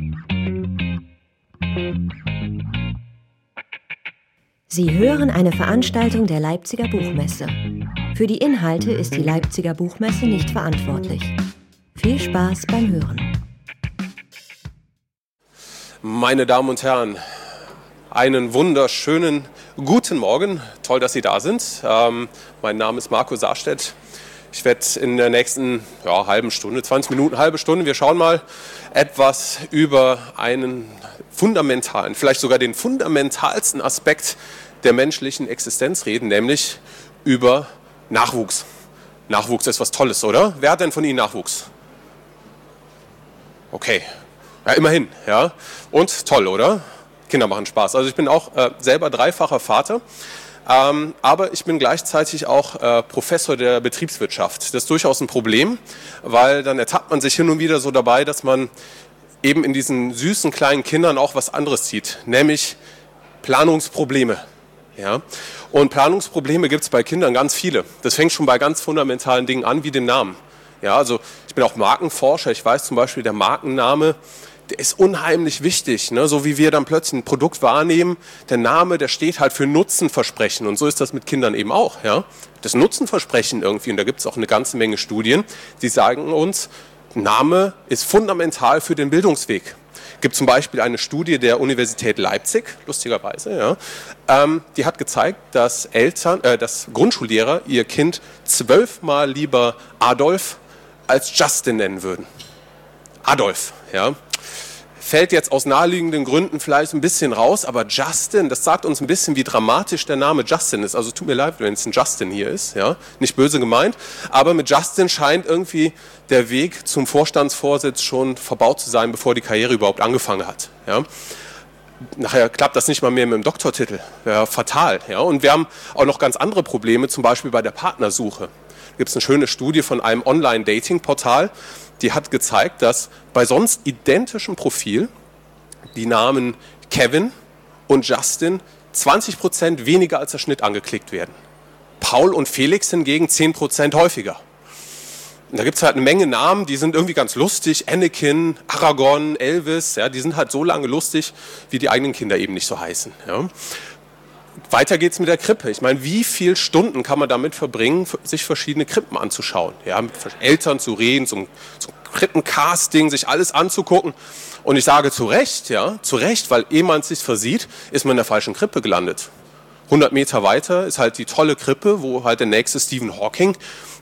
Sie hören eine Veranstaltung der Leipziger Buchmesse. Für die Inhalte ist die Leipziger Buchmesse nicht verantwortlich. Viel Spaß beim Hören. Meine Damen und Herren, einen wunderschönen guten Morgen. Toll, dass Sie da sind. Mein Name ist Marco Saarstedt. Ich werde in der nächsten halben Stunde, 20 Minuten, halbe Stunde, wir schauen mal, etwas über einen fundamentalen, vielleicht sogar den fundamentalsten Aspekt der menschlichen Existenz reden, nämlich über Nachwuchs. Nachwuchs ist was Tolles, oder? Wer hat denn von Ihnen Nachwuchs? Okay, ja, immerhin, ja. Und toll, oder? Kinder machen Spaß. Also ich bin auch selber dreifacher Vater, aber ich bin gleichzeitig auch Professor der Betriebswirtschaft. Das ist durchaus ein Problem, weil dann ertappt man sich hin und wieder so dabei, dass man eben in diesen süßen kleinen Kindern auch was anderes sieht, nämlich Planungsprobleme. Ja? Und Planungsprobleme gibt es bei Kindern ganz viele. Das fängt schon bei ganz fundamentalen Dingen an, wie dem Namen. Ja, also ich bin auch Markenforscher. Ich weiß zum Beispiel, der Markenname, der ist unheimlich wichtig. Ne? So wie wir dann plötzlich ein Produkt wahrnehmen, der Name, der steht halt für Nutzenversprechen. Und so ist das mit Kindern eben auch. Ja? Das Nutzenversprechen irgendwie, und da gibt es auch eine ganze Menge Studien, die sagen uns, Name ist fundamental für den Bildungsweg. Es gibt zum Beispiel eine Studie der Universität Leipzig, lustigerweise, ja, die hat gezeigt, dass dass Grundschullehrer ihr Kind 12-mal lieber Adolf als Justin nennen würden. Adolf, ja. Fällt jetzt aus naheliegenden Gründen vielleicht ein bisschen raus, aber Justin, das sagt uns ein bisschen, wie dramatisch der Name Justin ist. Also tut mir leid, wenn es ein Justin hier ist, ja, nicht böse gemeint, aber mit Justin scheint irgendwie der Weg zum Vorstandsvorsitz schon verbaut zu sein, bevor die Karriere überhaupt angefangen hat. Ja. Nachher klappt das nicht mal mehr mit dem Doktortitel, wäre fatal. Ja. Und wir haben auch noch ganz andere Probleme, zum Beispiel bei der Partnersuche. Da gibt es eine schöne Studie von einem Online-Dating-Portal, die hat gezeigt, dass bei sonst identischem Profil die Namen Kevin und Justin 20% weniger als der Schnitt angeklickt werden. Paul und Felix hingegen 10% häufiger. Und da gibt es halt eine Menge Namen, die sind irgendwie ganz lustig. Anakin, Aragorn, Elvis, ja, die sind halt so lange lustig, wie die eigenen Kinder eben nicht so heißen. Ja. Weiter geht's mit der Krippe. Ich meine, wie viele Stunden kann man damit verbringen, sich verschiedene Krippen anzuschauen? Ja, mit Eltern zu reden, zum Krippencasting, sich alles anzugucken. Und ich sage zu Recht, weil ehe man es sich versieht, ist man in der falschen Krippe gelandet. 100 Meter weiter ist halt die tolle Krippe, wo halt der nächste Stephen Hawking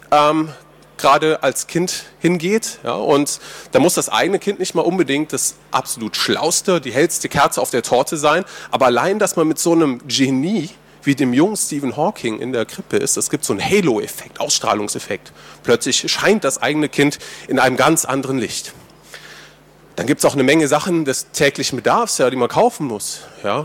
gerade als Kind hingeht. Ja, und da muss das eigene Kind nicht mal unbedingt das absolut Schlauste, die hellste Kerze auf der Torte sein. Aber allein, dass man mit so einem Genie wie dem jungen Stephen Hawking in der Krippe ist, das gibt so einen Halo-Effekt, Ausstrahlungseffekt. Plötzlich scheint das eigene Kind in einem ganz anderen Licht. Dann gibt es auch eine Menge Sachen des täglichen Bedarfs, ja, die man kaufen muss. Ja.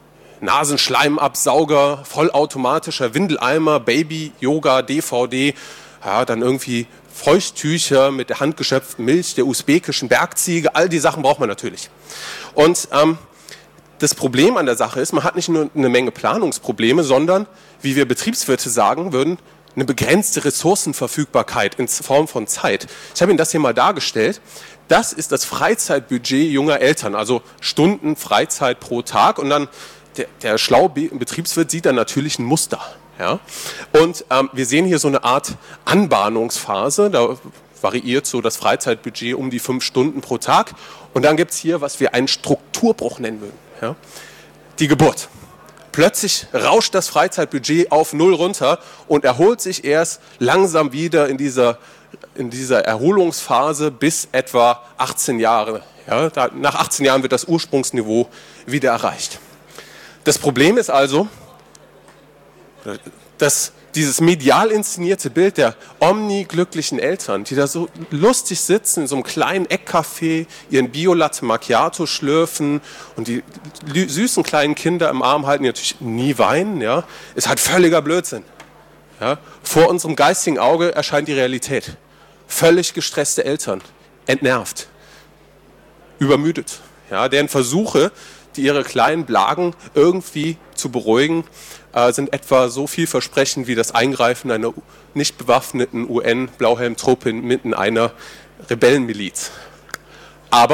Nasenschleimabsauger, vollautomatischer Windeleimer, Baby-Yoga, DVD, ja, dann irgendwie Feuchttücher mit der handgeschöpften Milch der usbekischen Bergziege, all die Sachen braucht man natürlich. Und das Problem an der Sache ist, man hat nicht nur eine Menge Planungsprobleme, sondern, wie wir Betriebswirte sagen würden, eine begrenzte Ressourcenverfügbarkeit in Form von Zeit. Ich habe Ihnen das hier mal dargestellt. Das ist das Freizeitbudget junger Eltern, also Stunden Freizeit pro Tag. Und dann der schlaue Betriebswirt sieht dann natürlich ein Muster. Ja? Und wir sehen hier so eine Art Anbahnungsphase, da variiert so das Freizeitbudget um die 5 Stunden pro Tag. Und dann gibt es hier, was wir einen Strukturbruch nennen würden. Ja? Die Geburt. Plötzlich rauscht das Freizeitbudget auf 0 runter und erholt sich erst langsam wieder in dieser Erholungsphase bis etwa 18 Jahre. Ja? Nach 18 Jahren wird das Ursprungsniveau wieder erreicht. Das Problem ist also, dass dieses medial inszenierte Bild der omni-glücklichen Eltern, die da so lustig sitzen in so einem kleinen Eckcafé, ihren Bio-Latte Macchiato schlürfen und die süßen kleinen Kinder im Arm halten, die natürlich nie weinen, ja, ist halt völliger Blödsinn. Ja. Vor unserem geistigen Auge erscheint die Realität. Völlig gestresste Eltern, entnervt, übermüdet, ja, deren Versuche, die ihre kleinen Blagen irgendwie zu beruhigen, sind etwa so vielversprechend wie das Eingreifen einer nicht bewaffneten UN-Blauhelm-Truppe mitten einer Rebellenmiliz. Aber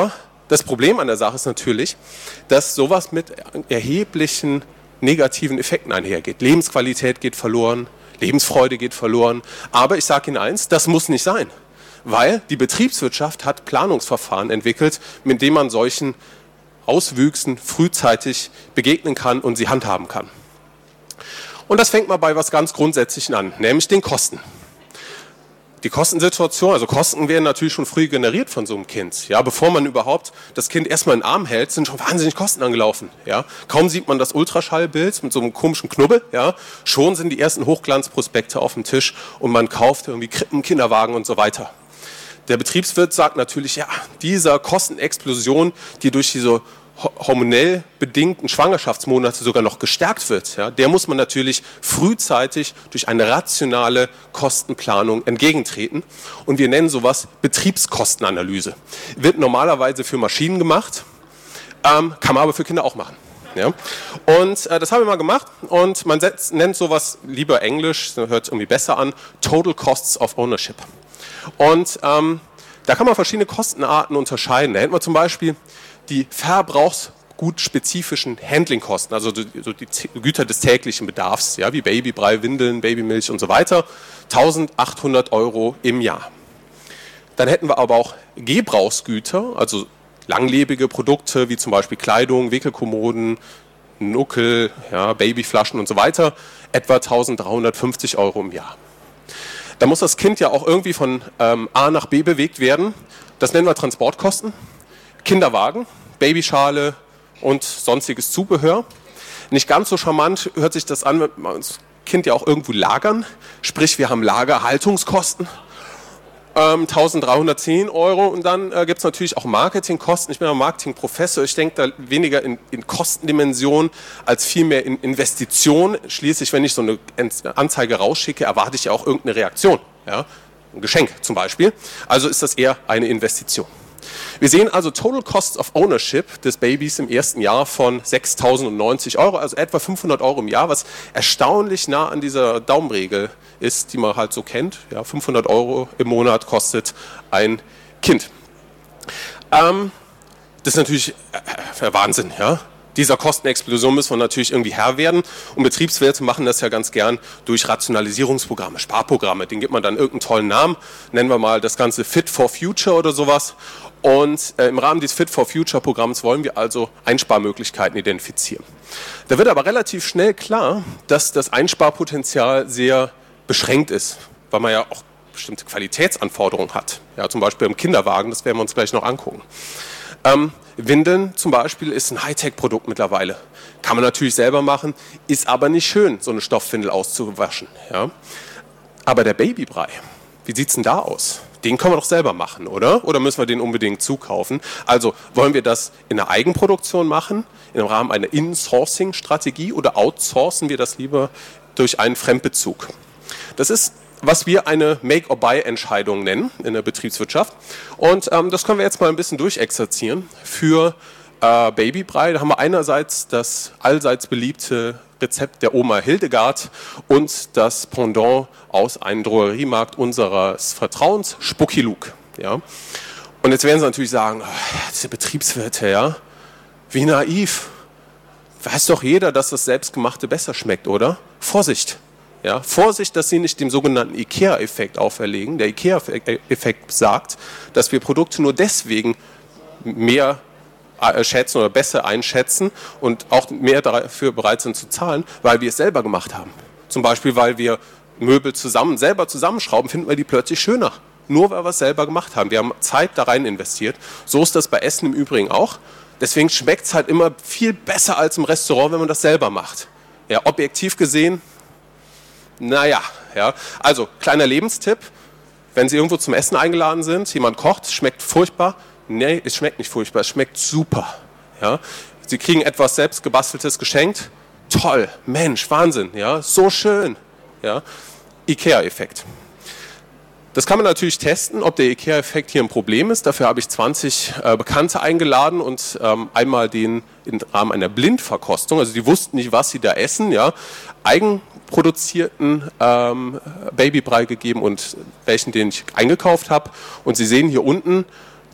Das Problem an der Sache ist natürlich, dass sowas mit erheblichen negativen Effekten einhergeht. Lebensqualität geht verloren, Lebensfreude geht verloren. Aber ich sage Ihnen eins, das muss nicht sein, weil die Betriebswirtschaft hat Planungsverfahren entwickelt, mit denen man solchen Auswüchsen frühzeitig begegnen kann und sie handhaben kann. Und das fängt mal bei was ganz Grundsätzlichen an, nämlich den Kosten. Die Kostensituation, also Kosten werden natürlich schon früh generiert von so einem Kind. Ja, bevor man überhaupt das Kind erstmal in den Arm hält, sind schon wahnsinnig Kosten angelaufen. Ja, kaum sieht man das Ultraschallbild mit so einem komischen Knubbel, ja, schon sind die ersten Hochglanzprospekte auf dem Tisch und man kauft irgendwie Krippen, Kinderwagen und so weiter. Der Betriebswirt sagt natürlich, ja, dieser Kostenexplosion, die durch diese hormonell bedingten Schwangerschaftsmonate sogar noch gestärkt wird, ja, der muss man natürlich frühzeitig durch eine rationale Kostenplanung entgegentreten. Und wir nennen sowas Betriebskostenanalyse. Wird normalerweise für Maschinen gemacht, kann man aber für Kinder auch machen. Ja. Und das haben wir mal gemacht und man nennt sowas lieber Englisch, das hört irgendwie besser an, Total Costs of Ownership. Und da kann man verschiedene Kostenarten unterscheiden. Da hätten wir zum Beispiel die verbrauchsgutspezifischen Handlingkosten, also die Güter des täglichen Bedarfs, ja, wie Babybrei, Windeln, Babymilch und so weiter, 1.800 € im Jahr. Dann hätten wir aber auch Gebrauchsgüter, also langlebige Produkte wie zum Beispiel Kleidung, Wickelkommoden, Nuckel, ja, Babyflaschen und so weiter, etwa 1.350 € im Jahr. Da muss das Kind ja auch irgendwie von A nach B bewegt werden. Das nennen wir Transportkosten. Kinderwagen, Babyschale und sonstiges Zubehör. Nicht ganz so charmant hört sich das an, wenn wir das Kind ja auch irgendwo lagern. Sprich, wir haben Lagerhaltungskosten, 1.310 € und dann gibt es natürlich auch Marketingkosten. Ich bin ja Marketingprofessor, ich denke da weniger in Kostendimensionen als vielmehr in Investitionen. Schließlich, wenn ich so eine Anzeige rausschicke, erwarte ich ja auch irgendeine Reaktion. Ja? Ein Geschenk zum Beispiel. Also ist das eher eine Investition. Wir sehen also Total Costs of Ownership des Babys im ersten Jahr von 6.090 €, also etwa 500 € im Jahr, was erstaunlich nah an dieser Daumenregel ist, die man halt so kennt. Ja, 500 € im Monat kostet ein Kind. Das ist natürlich Wahnsinn, ja. Dieser Kostenexplosion müssen wir natürlich irgendwie Herr werden und Betriebswirte machen das ja ganz gern durch Rationalisierungsprogramme, Sparprogramme. Den gibt man dann irgendeinen tollen Namen, nennen wir mal das Ganze Fit for Future oder sowas. Und im Rahmen dieses Fit for Future Programms wollen wir also Einsparmöglichkeiten identifizieren. Da wird aber relativ schnell klar, dass das Einsparpotenzial sehr beschränkt ist, weil man ja auch bestimmte Qualitätsanforderungen hat. Ja, zum Beispiel im Kinderwagen, das werden wir uns gleich noch angucken. Windeln zum Beispiel ist ein Hightech-Produkt mittlerweile. Kann man natürlich selber machen, ist aber nicht schön, so eine Stoffwindel auszuwaschen. Ja? Aber der Babybrei, wie sieht es denn da aus? Den können wir doch selber machen, oder? Oder müssen wir den unbedingt zukaufen? Also wollen wir das in der Eigenproduktion machen, im Rahmen einer In-Sourcing-Strategie oder outsourcen wir das lieber durch einen Fremdbezug? Das ist, was wir eine Make-or-Buy-Entscheidung nennen in der Betriebswirtschaft. Und das können wir jetzt mal ein bisschen durchexerzieren. Für Babybrei, da haben wir einerseits das allseits beliebte Rezept der Oma Hildegard und das Pendant aus einem Drogeriemarkt unseres Vertrauens, Spucki Luke. Ja. Und jetzt werden Sie natürlich sagen, diese Betriebswirte, ja, wie naiv. Weiß doch jeder, dass das Selbstgemachte besser schmeckt, oder? Vorsicht! Ja, Vorsicht, dass Sie nicht dem sogenannten IKEA-Effekt auferlegen. Der IKEA-Effekt sagt, dass wir Produkte nur deswegen mehr schätzen oder besser einschätzen und auch mehr dafür bereit sind zu zahlen, weil wir es selber gemacht haben. Zum Beispiel, weil wir Möbel selber zusammenschrauben, finden wir die plötzlich schöner. Nur weil wir es selber gemacht haben. Wir haben Zeit da rein investiert. So ist das bei Essen im Übrigen auch. Deswegen schmeckt es halt immer viel besser als im Restaurant, wenn man das selber macht. Ja, objektiv gesehen, naja, ja. Also, kleiner Lebenstipp, wenn Sie irgendwo zum Essen eingeladen sind, jemand kocht, es schmeckt furchtbar. Nee, es schmeckt nicht furchtbar, es schmeckt super. Ja. Sie kriegen etwas selbstgebasteltes geschenkt. Toll, Mensch, Wahnsinn, ja, so schön. Ja. IKEA-Effekt. Das kann man natürlich testen, ob der IKEA-Effekt hier ein Problem ist. Dafür habe ich 20 Bekannte eingeladen und einmal den im Rahmen einer Blindverkostung, also die wussten nicht, was sie da essen, ja, eigenproduzierten Babybrei gegeben und welchen, den ich eingekauft habe. Und Sie sehen hier unten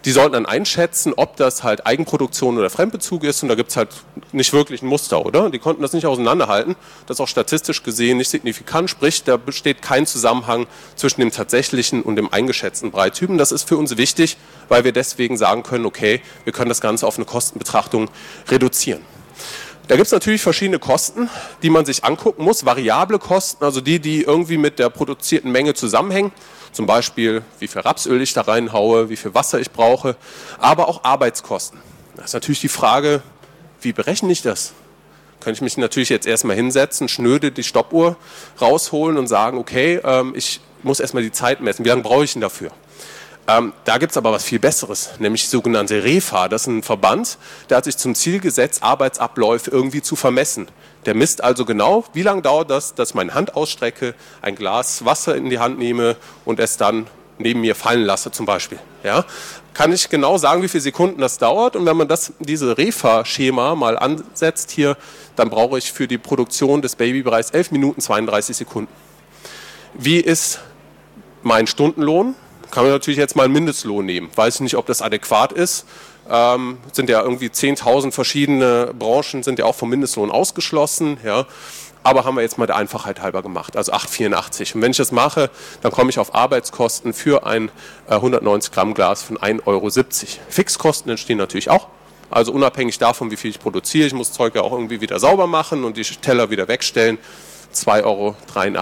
Die sollten dann einschätzen, ob das halt Eigenproduktion oder Fremdbezug ist und da gibt es halt nicht wirklich ein Muster, oder? Die konnten das nicht auseinanderhalten. Das ist auch statistisch gesehen nicht signifikant, sprich, da besteht kein Zusammenhang zwischen dem tatsächlichen und dem eingeschätzten Breittypen. Das ist für uns wichtig, weil wir deswegen sagen können, okay, wir können das Ganze auf eine Kostenbetrachtung reduzieren. Da gibt es natürlich verschiedene Kosten, die man sich angucken muss. Variable Kosten, also die irgendwie mit der produzierten Menge zusammenhängen. Zum Beispiel, wie viel Rapsöl ich da reinhaue, wie viel Wasser ich brauche. Aber auch Arbeitskosten. Das ist natürlich die Frage, wie berechne ich das? Kann ich mich natürlich jetzt erstmal hinsetzen, schnöde die Stoppuhr rausholen und sagen, okay, ich muss erstmal die Zeit messen. Wie lange brauche ich denn dafür? Da gibt es aber was viel Besseres, nämlich die sogenannte REFA. Das ist ein Verband, der hat sich zum Ziel gesetzt, Arbeitsabläufe irgendwie zu vermessen. Der misst also genau, wie lange dauert das, dass ich meine Hand ausstrecke, ein Glas Wasser in die Hand nehme und es dann neben mir fallen lasse zum Beispiel. Ja? Kann ich genau sagen, wie viele Sekunden das dauert und wenn man diese REFA-Schema mal ansetzt hier, dann brauche ich für die Produktion des Babybereichs 11 Minuten 32 Sekunden. Wie ist mein Stundenlohn? Kann man natürlich jetzt mal einen Mindestlohn nehmen. Weiß ich nicht, ob das adäquat ist. Sind ja irgendwie 10.000 verschiedene Branchen, sind ja auch vom Mindestlohn ausgeschlossen. Ja. Aber haben wir jetzt mal der Einfachheit halber gemacht, also 8,84. Und wenn ich das mache, dann komme ich auf Arbeitskosten für ein 190 Gramm Glas von 1,70 Euro. Fixkosten entstehen natürlich auch. Also unabhängig davon, wie viel ich produziere. Ich muss das Zeug ja auch irgendwie wieder sauber machen und die Teller wieder wegstellen. 2,83 Euro.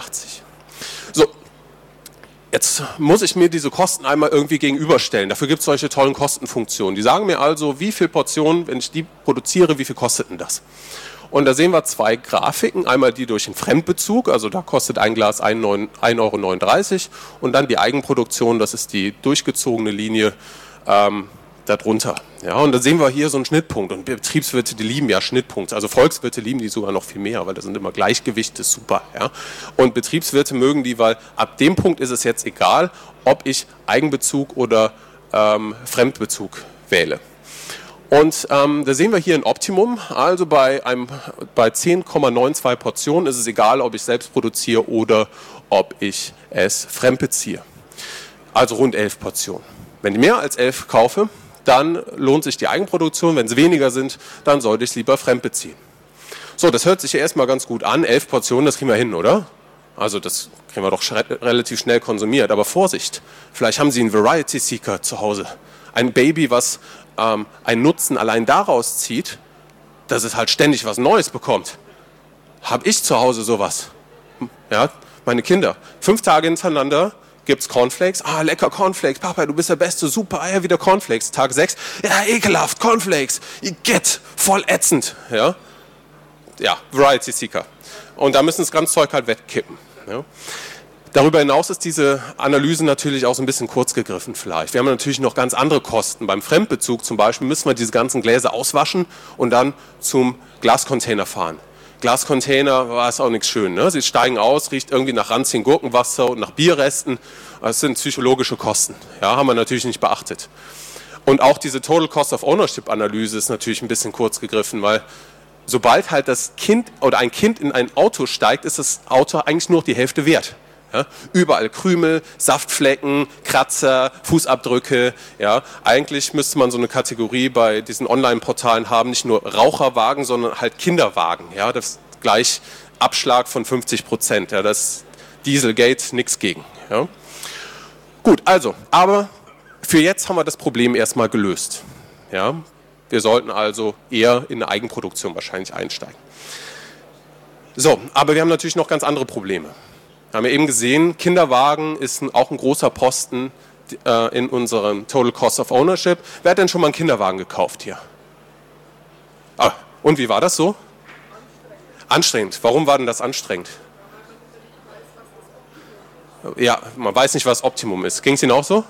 So. Jetzt muss ich mir diese Kosten einmal irgendwie gegenüberstellen. Dafür gibt es solche tollen Kostenfunktionen. Die sagen mir also, wie viele Portionen, wenn ich die produziere, wie viel kostet denn das? Und da sehen wir zwei Grafiken. Einmal die durch den Fremdbezug, also da kostet ein Glas 1,39 Euro. Und dann die Eigenproduktion, das ist die durchgezogene Linie darunter. Ja, und da sehen wir hier so einen Schnittpunkt. Und Betriebswirte, die lieben ja Schnittpunkte. Also Volkswirte lieben die sogar noch viel mehr, weil das sind immer Gleichgewichte, super. Ja. Und Betriebswirte mögen die, weil ab dem Punkt ist es jetzt egal, ob ich Eigenbezug oder Fremdbezug wähle. Und da sehen wir hier ein Optimum. Also bei 10,92 Portionen ist es egal, ob ich selbst produziere oder ob ich es fremdbeziehe. Also rund 11 Portionen. Wenn ich mehr als 11 kaufe, dann lohnt sich die Eigenproduktion. Wenn es weniger sind, dann sollte ich es lieber fremdbeziehen. So, das hört sich ja erstmal ganz gut an. 11 Portionen, das kriegen wir hin, oder? Also das kriegen wir doch relativ schnell konsumiert. Aber Vorsicht, vielleicht haben Sie einen Variety Seeker zu Hause. Ein Baby, was einen Nutzen allein daraus zieht, dass es halt ständig was Neues bekommt. Habe ich zu Hause sowas? Ja, meine Kinder. 5 Tage hintereinander gibt es Cornflakes. Ah, lecker Cornflakes. Papa, du bist der Beste. Super, ja, wieder Cornflakes. Tag 6. Ja, ekelhaft, Cornflakes. Igitt, voll ätzend. Ja, Variety Seeker. Und da müssen das ganze Zeug halt wegkippen. Ja. Darüber hinaus ist diese Analyse natürlich auch so ein bisschen kurz gegriffen vielleicht. Wir haben natürlich noch ganz andere Kosten. Beim Fremdbezug zum Beispiel müssen wir diese ganzen Gläser auswaschen und dann zum Glascontainer fahren. Glascontainer war es auch nichts schön. Ne? Sie steigen aus, riecht irgendwie nach ranzigem Gurkenwasser und nach Bierresten. Das sind psychologische Kosten. Ja, haben wir natürlich nicht beachtet. Und auch diese Total Cost of Ownership Analyse ist natürlich ein bisschen kurz gegriffen, weil sobald halt das Kind oder ein Kind in ein Auto steigt, ist das Auto eigentlich nur die Hälfte wert. Ja, überall Krümel, Saftflecken, Kratzer, Fußabdrücke. Ja, eigentlich müsste man so eine Kategorie bei diesen Online-Portalen haben, nicht nur Raucherwagen, sondern halt Kinderwagen. Ja, das ist gleich Abschlag von 50%. Ja, das Dieselgate, nichts gegen. Ja. Gut, also, aber für jetzt haben wir das Problem erstmal gelöst. Ja, wir sollten also eher in eine Eigenproduktion wahrscheinlich einsteigen. So, aber wir haben natürlich noch ganz andere Probleme. Wir haben ja eben gesehen, Kinderwagen ist auch ein großer Posten in unserem Total Cost of Ownership. Wer hat denn schon mal einen Kinderwagen gekauft hier? Ah, und wie war das so? Anstrengend. Warum war denn das anstrengend? Ja, man weiß nicht, was Optimum ist. Ging es Ihnen auch so?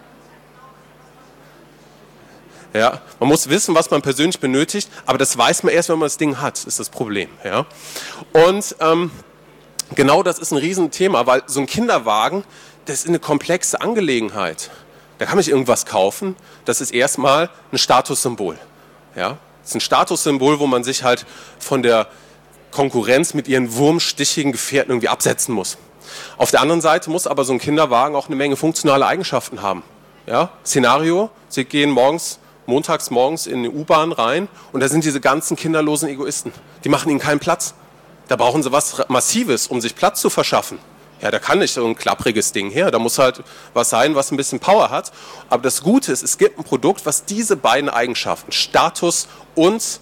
Ja, man muss wissen, was man persönlich benötigt, aber das weiß man erst, wenn man das Ding hat, ist das Problem. Ja? Und genau das ist ein Riesenthema, weil so ein Kinderwagen, das ist eine komplexe Angelegenheit. Da kann man nicht irgendwas kaufen, das ist erstmal ein Statussymbol. Ja? Das ist ein Statussymbol, wo man sich halt von der Konkurrenz mit ihren wurmstichigen Gefährten irgendwie absetzen muss. Auf der anderen Seite muss aber so ein Kinderwagen auch eine Menge funktionale Eigenschaften haben. Ja? Szenario, Sie gehen montags morgens in eine U-Bahn rein und da sind diese ganzen kinderlosen Egoisten. Die machen ihnen keinen Platz. Da brauchen sie was Massives, um sich Platz zu verschaffen. Ja, da kann nicht so ein klappriges Ding her. Da muss halt was sein, was ein bisschen Power hat. Aber das Gute ist, es gibt ein Produkt, was diese beiden Eigenschaften, Status und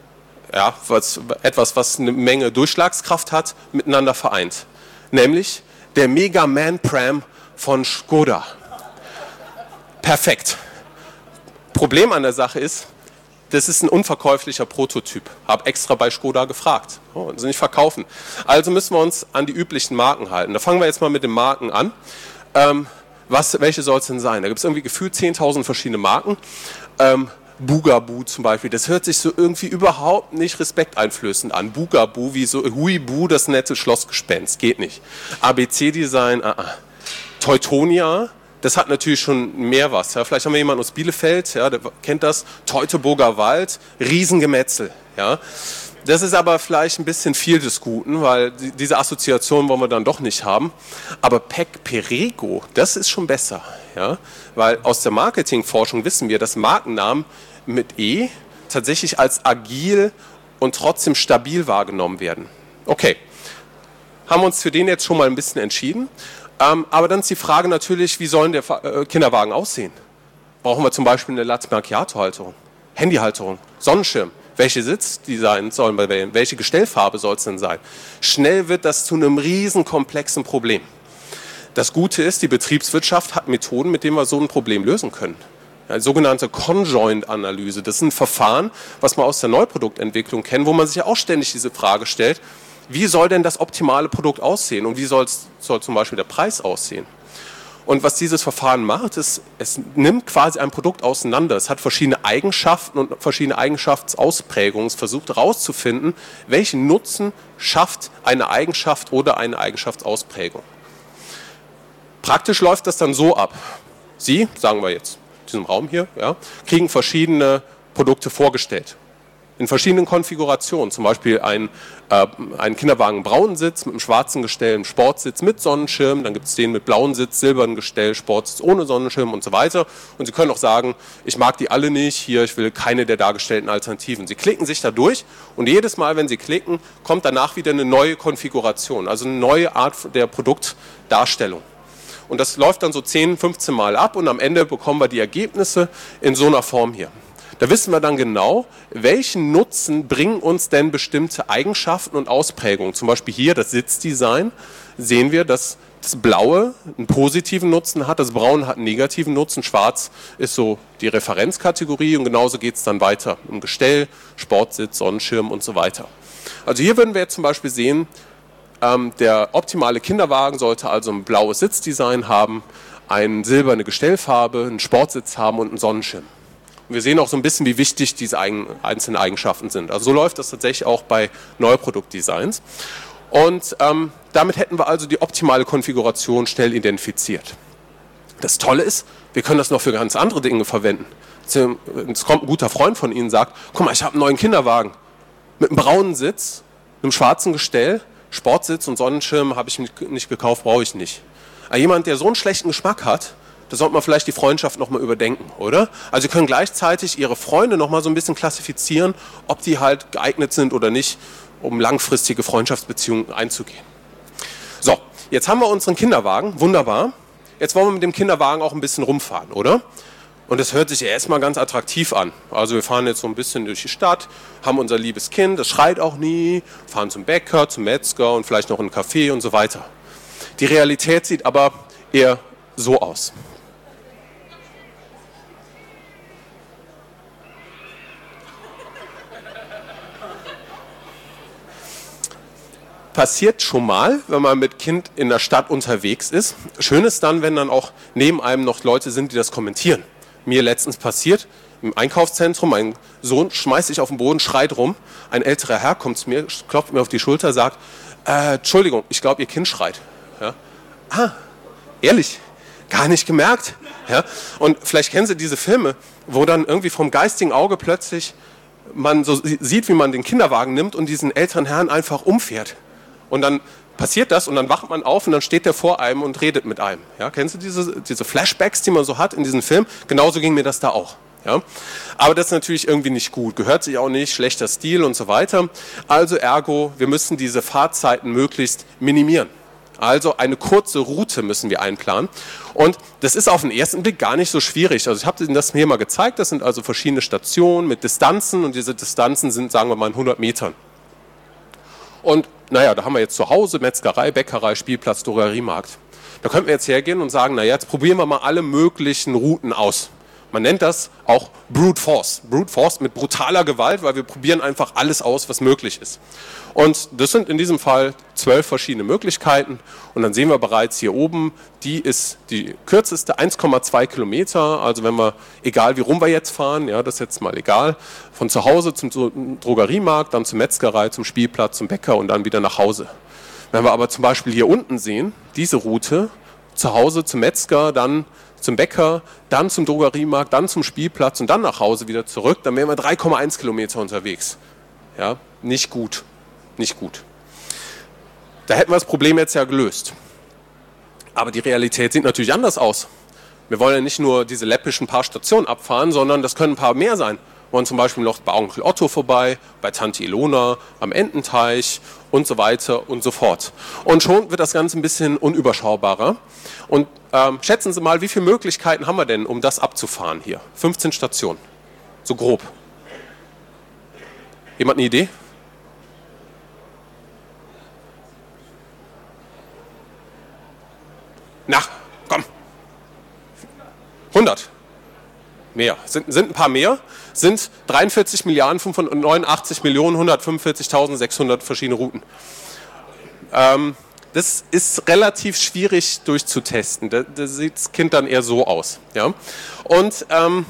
etwas, was eine Menge Durchschlagskraft hat, miteinander vereint. Nämlich der Mega Man Pram von Škoda. Perfekt. Problem an der Sache ist, das ist ein unverkäuflicher Prototyp. Habe extra bei Škoda gefragt. Oh, sie nicht verkaufen. Also müssen wir uns an die üblichen Marken halten. Da fangen wir jetzt mal mit den Marken an. Welche soll es denn sein? Da gibt es irgendwie gefühlt 10.000 verschiedene Marken. Bugaboo zum Beispiel, das hört sich so irgendwie überhaupt nicht respekteinflößend an. Bugaboo, wie so Huibu, das nette Schlossgespenst, geht nicht. ABC-Design, Teutonia, das hat natürlich schon mehr was. Ja. Vielleicht haben wir jemanden aus Bielefeld, ja, der kennt das. Teutoburger Wald, Riesengemetzel. Ja. Das ist aber vielleicht ein bisschen viel des Guten, weil diese Assoziation wollen wir dann doch nicht haben. Aber Pec Perego, das ist schon besser. Ja. Weil aus der Marketingforschung wissen wir, dass Markennamen mit E tatsächlich als agil und trotzdem stabil wahrgenommen werden. Okay, haben wir uns für den jetzt schon mal ein bisschen entschieden. Aber dann ist die Frage natürlich, wie sollen der Kinderwagen aussehen? Brauchen wir zum Beispiel eine Latte Macchiato-Halterung, Handyhalterung, Sonnenschirm? Welche Sitzdesign sollen wir wählen? Welche Gestellfarbe soll es denn sein? Schnell wird das zu einem riesen komplexen Problem. Das Gute ist, die Betriebswirtschaft hat Methoden, mit denen wir so ein Problem lösen können. Ja, sogenannte Conjoint-Analyse, das ist ein Verfahren, was man aus der Neuproduktentwicklung kennt, wo man sich ja auch ständig diese Frage stellt, wie soll denn das optimale Produkt aussehen und wie soll zum Beispiel der Preis aussehen? Und was dieses Verfahren macht, ist, es nimmt quasi ein Produkt auseinander. Es hat verschiedene Eigenschaften und verschiedene Eigenschaftsausprägungen. Es versucht herauszufinden, welchen Nutzen schafft eine Eigenschaft oder eine Eigenschaftsausprägung. Praktisch läuft das dann so ab. Sie, sagen wir jetzt, in diesem Raum hier, ja, kriegen verschiedene Produkte vorgestellt. In verschiedenen Konfigurationen, zum Beispiel ein Kinderwagen braunen Sitz mit einem schwarzen Gestell, einen Sportsitz mit Sonnenschirm, dann gibt es den mit blauen Sitz, silbernen Gestell, Sportsitz ohne Sonnenschirm und so weiter. Und Sie können auch sagen, ich mag die alle nicht, hier, ich will keine der dargestellten Alternativen. Sie klicken sich da durch und jedes Mal, wenn Sie klicken, kommt danach wieder eine neue Konfiguration, also eine neue Art der Produktdarstellung. Und das läuft dann so 10, 15 Mal ab und am Ende bekommen wir die Ergebnisse in so einer Form hier. Da wissen wir dann genau, welchen Nutzen bringen uns denn bestimmte Eigenschaften und Ausprägungen. Zum Beispiel hier das Sitzdesign sehen wir, dass das Blaue einen positiven Nutzen hat, das Braune hat einen negativen Nutzen, Schwarz ist so die Referenzkategorie und genauso geht es dann weiter im Gestell, Sportsitz, Sonnenschirm und so weiter. Also hier würden wir jetzt zum Beispiel sehen, der optimale Kinderwagen sollte also ein blaues Sitzdesign haben, eine silberne Gestellfarbe, einen Sportsitz haben und einen Sonnenschirm. Wir sehen auch so ein bisschen, wie wichtig diese einzelnen Eigenschaften sind. Also so läuft das tatsächlich auch bei Neuproduktdesigns. Und damit hätten wir also die optimale Konfiguration schnell identifiziert. Das Tolle ist, wir können das noch für ganz andere Dinge verwenden. Es kommt ein guter Freund von Ihnen und sagt, guck mal, ich habe einen neuen Kinderwagen mit einem braunen Sitz, einem schwarzen Gestell, Sportsitz und Sonnenschirm habe ich nicht gekauft, brauche ich nicht. Aber jemand, der so einen schlechten Geschmack hat, da sollte man vielleicht die Freundschaft nochmal überdenken, oder? Also Sie können gleichzeitig Ihre Freunde nochmal so ein bisschen klassifizieren, ob die halt geeignet sind oder nicht, um langfristige Freundschaftsbeziehungen einzugehen. So, jetzt haben wir unseren Kinderwagen, wunderbar. Jetzt wollen wir mit dem Kinderwagen auch ein bisschen rumfahren, oder? Und das hört sich ja erstmal ganz attraktiv an. Also wir fahren jetzt so ein bisschen durch die Stadt, haben unser liebes Kind, das schreit auch nie, fahren zum Bäcker, zum Metzger und vielleicht noch in einen Café und so weiter. Die Realität sieht aber eher so aus. Passiert schon mal, wenn man mit Kind in der Stadt unterwegs ist. Schön ist dann, wenn dann auch neben einem noch Leute sind, die das kommentieren. Mir letztens passiert, im Einkaufszentrum, mein Sohn schmeißt sich auf den Boden, schreit rum. Ein älterer Herr kommt zu mir, klopft mir auf die Schulter, sagt, Entschuldigung, ich glaube, Ihr Kind schreit. Ja? Ehrlich, gar nicht gemerkt. Ja? Und vielleicht kennen Sie diese Filme, wo dann irgendwie vom geistigen Auge plötzlich man so sieht, wie man den Kinderwagen nimmt und diesen älteren Herrn einfach umfährt. und dann passiert das und dann wacht man auf und dann steht der vor einem und redet mit einem. Ja, kennst du diese Flashbacks, die man so hat in diesem Film? Genauso ging mir das da auch. Ja? Aber das ist natürlich irgendwie nicht gut, gehört sich auch nicht, schlechter Stil und so weiter. Also ergo, wir müssen diese Fahrzeiten möglichst minimieren. Also eine kurze Route müssen wir einplanen. Und das ist auf den ersten Blick gar nicht so schwierig. Also ich habe Ihnen das hier mal gezeigt. Das sind also verschiedene Stationen mit Distanzen und diese Distanzen sind, sagen wir mal, in 100 Metern. Und naja, da haben wir jetzt zu Hause Metzgerei, Bäckerei, Spielplatz, Drogeriemarkt. Da könnten wir jetzt hergehen und sagen, naja, jetzt probieren wir mal alle möglichen Routen aus. Man nennt das auch Brute Force. Brute Force mit brutaler Gewalt, weil wir probieren einfach alles aus, was möglich ist. Und das sind in diesem Fall 12 verschiedene Möglichkeiten. Und dann sehen wir bereits hier oben, die ist die kürzeste, 1,2 Kilometer. Also wenn wir, egal wie rum wir jetzt fahren, ja, das ist jetzt mal egal, von zu Hause zum Drogeriemarkt, dann zur Metzgerei, zum Spielplatz, zum Bäcker und dann wieder nach Hause. Wenn wir aber zum Beispiel hier unten sehen, diese Route, zu Hause zum Metzger, dann zum Bäcker, dann zum Drogeriemarkt, dann zum Spielplatz und dann nach Hause wieder zurück, dann wären wir 3,1 Kilometer unterwegs. Ja, nicht gut. Nicht gut. Da hätten wir das Problem jetzt ja gelöst. Aber die Realität sieht natürlich anders aus. Wir wollen ja nicht nur diese läppischen paar Stationen abfahren, sondern das können ein paar mehr sein. Wir wollen zum Beispiel noch bei Onkel Otto vorbei, bei Tante Ilona, am Ententeich und so weiter und so fort. Und schon wird das Ganze ein bisschen unüberschaubarer. Und schätzen Sie mal, wie viele Möglichkeiten haben wir denn, um das abzufahren hier? 15 Stationen, so grob. Jemand eine Idee? Na, komm. 100. Mehr. Sind ein paar mehr. Sind 43.589.145.600 verschiedene Routen. Das ist relativ schwierig durchzutesten. Da sieht das Kind dann eher so aus. Ja? Und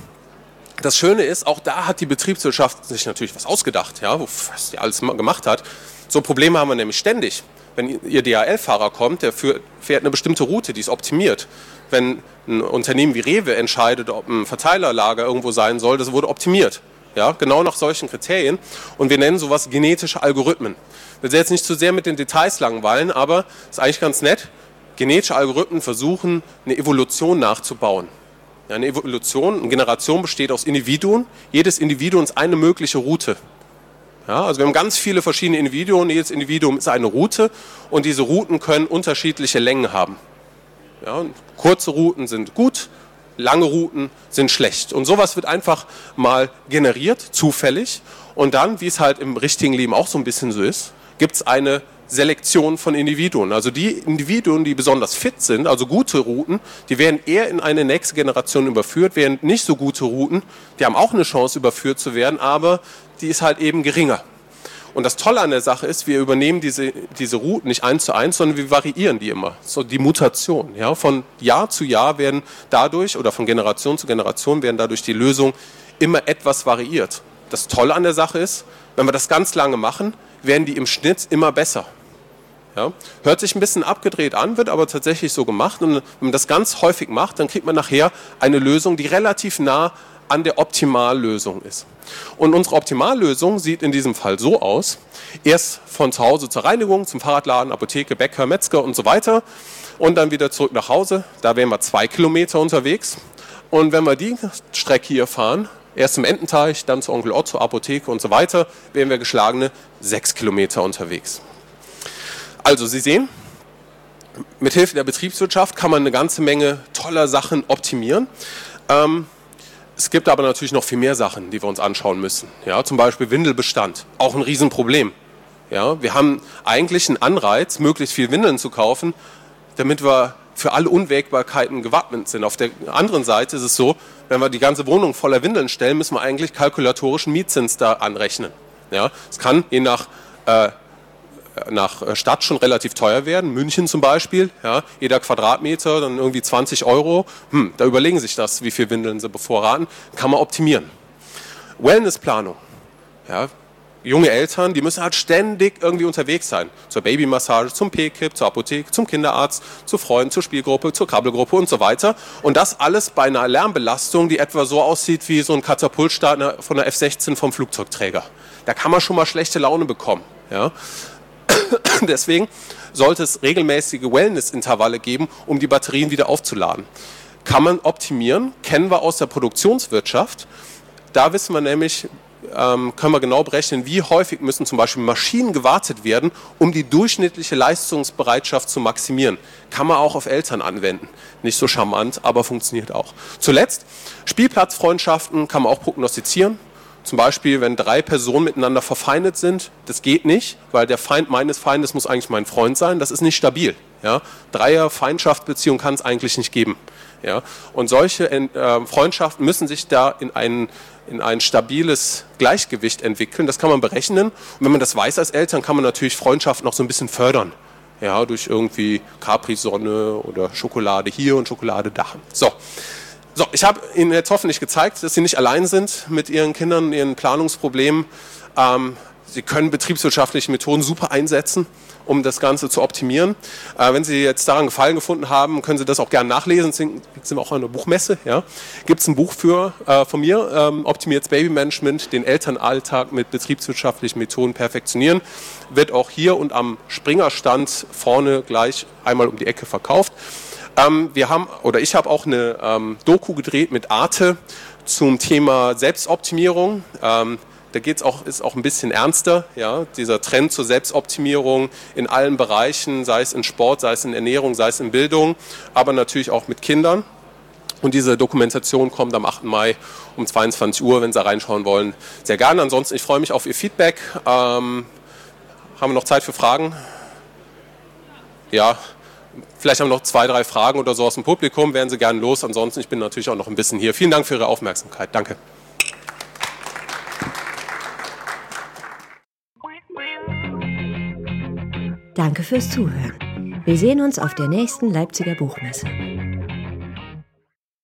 das Schöne ist, auch da hat die Betriebswirtschaft sich natürlich was ausgedacht, ja, was die alles gemacht hat. So Probleme haben wir nämlich ständig. Wenn Ihr DHL-Fahrer kommt, der fährt eine bestimmte Route, die ist optimiert. Wenn ein Unternehmen wie Rewe entscheidet, ob ein Verteilerlager irgendwo sein soll, das wurde optimiert. Ja, genau nach solchen Kriterien. Und wir nennen sowas genetische Algorithmen. Ich will jetzt nicht zu sehr mit den Details langweilen, aber es ist eigentlich ganz nett. Genetische Algorithmen versuchen, eine Evolution nachzubauen. Ja, eine Generation besteht aus Individuen. Jedes Individuum ist eine mögliche Route. Ja, also wir haben ganz viele verschiedene Individuen, jedes Individuum ist eine Route und diese Routen können unterschiedliche Längen haben. Ja, kurze Routen sind gut, lange Routen sind schlecht. Und sowas wird einfach mal generiert, zufällig. Und dann, wie es halt im richtigen Leben auch so ein bisschen so ist, gibt es eine Selektion von Individuen. Also die Individuen, die besonders fit sind, also gute Routen, die werden eher in eine nächste Generation überführt, während nicht so gute Routen, die haben auch eine Chance überführt zu werden, aber die ist halt eben geringer. Und das Tolle an der Sache ist, wir übernehmen diese Routen nicht 1:1, sondern wir variieren die immer. So die Mutation. Ja? Von Jahr zu Jahr werden dadurch, oder von Generation zu Generation werden dadurch die Lösungen immer etwas variiert. Das Tolle an der Sache ist, wenn wir das ganz lange machen, werden die im Schnitt immer besser. Ja? Hört sich ein bisschen abgedreht an, wird aber tatsächlich so gemacht. Und wenn man das ganz häufig macht, dann kriegt man nachher eine Lösung, die relativ nah an der Optimallösung ist. Und unsere Optimallösung sieht in diesem Fall so aus: erst von zu Hause zur Reinigung, zum Fahrradladen, Apotheke, Bäcker, Metzger und so weiter und dann wieder zurück nach Hause. Da wären wir 2 Kilometer unterwegs. Und wenn wir die Strecke hier fahren, erst zum Ententeich, dann zu Onkel Otto, Apotheke und so weiter, wären wir geschlagene 6 Kilometer unterwegs. Also Sie sehen, mit Hilfe der Betriebswirtschaft kann man eine ganze Menge toller Sachen optimieren. Es gibt aber natürlich noch viel mehr Sachen, die wir uns anschauen müssen. Ja, zum Beispiel Windelbestand, auch ein Riesenproblem. Ja, wir haben eigentlich einen Anreiz, möglichst viel Windeln zu kaufen, damit wir für alle Unwägbarkeiten gewappnet sind. Auf der anderen Seite ist es so, wenn wir die ganze Wohnung voller Windeln stellen, müssen wir eigentlich kalkulatorischen Mietzins da anrechnen. Ja, es kann je nach Stadt schon relativ teuer werden. München zum Beispiel, ja, jeder Quadratmeter, dann irgendwie 20 Euro. Da überlegen sich das, wie viel Windeln sie bevorraten. Kann man optimieren. Wellnessplanung. Ja, junge Eltern, die müssen halt ständig irgendwie unterwegs sein. Zur Babymassage, zum PKIP, zur Apotheke, zum Kinderarzt, zu Freunden, zur Spielgruppe, zur Krabbelgruppe und so weiter. Und das alles bei einer Lärmbelastung, die etwa so aussieht wie so ein Katapultstart von der F-16 vom Flugzeugträger. Da kann man schon mal schlechte Laune bekommen. Ja. Deswegen sollte es regelmäßige Wellness-Intervalle geben, um die Batterien wieder aufzuladen. Kann man optimieren, kennen wir aus der Produktionswirtschaft. Da wissen wir nämlich, können wir genau berechnen, wie häufig müssen zum Beispiel Maschinen gewartet werden, um die durchschnittliche Leistungsbereitschaft zu maximieren. Kann man auch auf Eltern anwenden. Nicht so charmant, aber funktioniert auch. Zuletzt, Spielplatzfreundschaften kann man auch prognostizieren. Zum Beispiel, wenn 3 Personen miteinander verfeindet sind, das geht nicht, weil der Feind meines Feindes muss eigentlich mein Freund sein. Das ist nicht stabil. Ja? Dreier-Feindschaftsbeziehung kann es eigentlich nicht geben. Ja? Und solche Freundschaften müssen sich da in ein stabiles Gleichgewicht entwickeln. Das kann man berechnen. Und wenn man das weiß als Eltern, kann man natürlich Freundschaften noch so ein bisschen fördern. Ja, durch irgendwie Capri-Sonne oder Schokolade hier und Schokolade da. So, ich habe Ihnen jetzt hoffentlich gezeigt, dass Sie nicht allein sind mit Ihren Kindern, Ihren Planungsproblemen. Sie können betriebswirtschaftliche Methoden super einsetzen, um das Ganze zu optimieren. Wenn Sie jetzt daran Gefallen gefunden haben, können Sie das auch gerne nachlesen. Sind wir auch an der Buchmesse. Ja? Gibt es ein Buch von mir, Optimiertes Babymanagement, den Elternalltag mit betriebswirtschaftlichen Methoden perfektionieren. Wird auch hier und am Springer-Stand vorne gleich einmal um die Ecke verkauft. Ich habe auch eine Doku gedreht mit Arte zum Thema Selbstoptimierung. Da ist auch ein bisschen ernster, ja, dieser Trend zur Selbstoptimierung in allen Bereichen, sei es in Sport, sei es in Ernährung, sei es in Bildung, aber natürlich auch mit Kindern. Und diese Dokumentation kommt am 8. Mai um 22 Uhr, wenn Sie reinschauen wollen, sehr gerne. Ansonsten, ich freue mich auf Ihr Feedback. Haben wir noch Zeit für Fragen? Ja. Vielleicht haben wir noch 2, 3 Fragen oder so aus dem Publikum, werden Sie gerne los. Ansonsten, ich bin natürlich auch noch ein bisschen hier. Vielen Dank für Ihre Aufmerksamkeit. Danke. Danke fürs Zuhören. Wir sehen uns auf der nächsten Leipziger Buchmesse.